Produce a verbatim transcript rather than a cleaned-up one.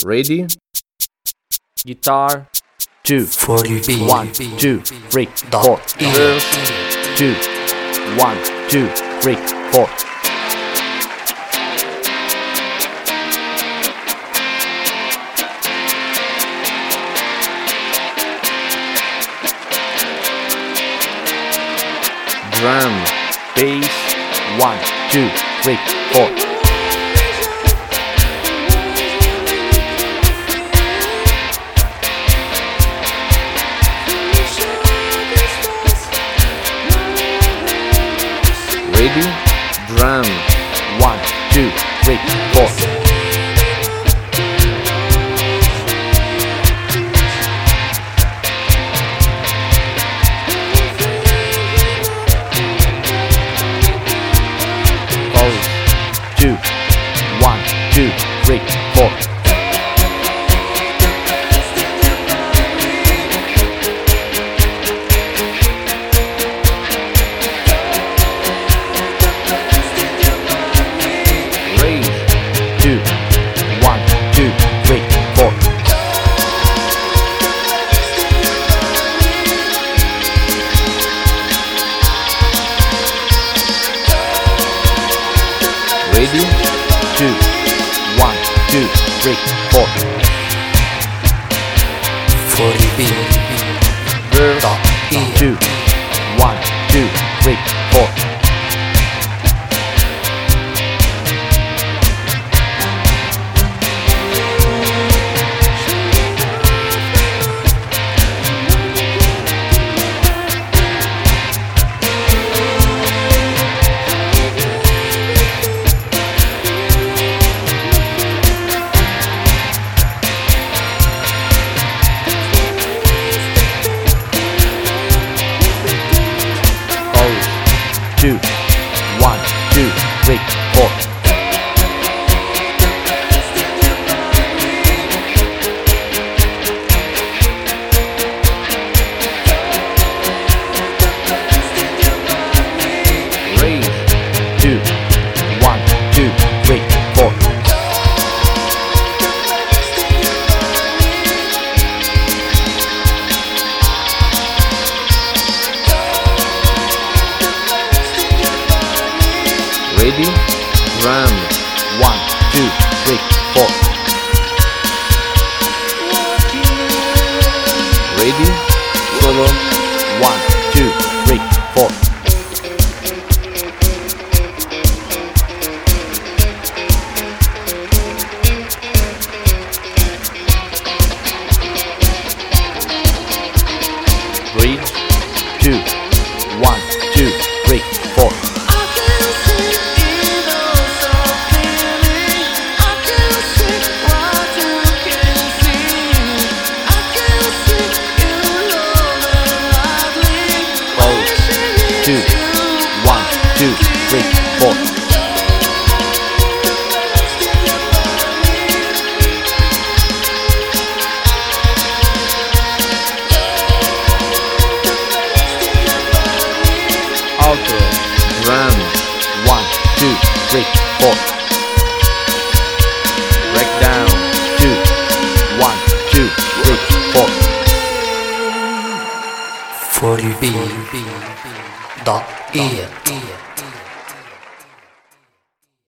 Ready? Guitar. Two. forty-B. One, two, three, Dot four. E. Verse. Two. One, two, three, four. Drum, bass. One, two, three, four. Ready? Drum. One, two, three, four. Chorus. Two. One, two, three, four. Two, one, two, three, four. Ready? Two, one, two, three, four. forty-B. Verse. Dot E. Two, one, two, three, four. Two, one, two, three, four. Raise. Two, one, two, three, four. Ready? Drum. One, two, three, four. Ready? Solo. One, two, three, four. Bridge. Two, one, two, three, four. Two, one, two, three, four. Outro. Drum. One, two, three, four. Breakdown. Two, one, two, three, four. forty-B. Dot E.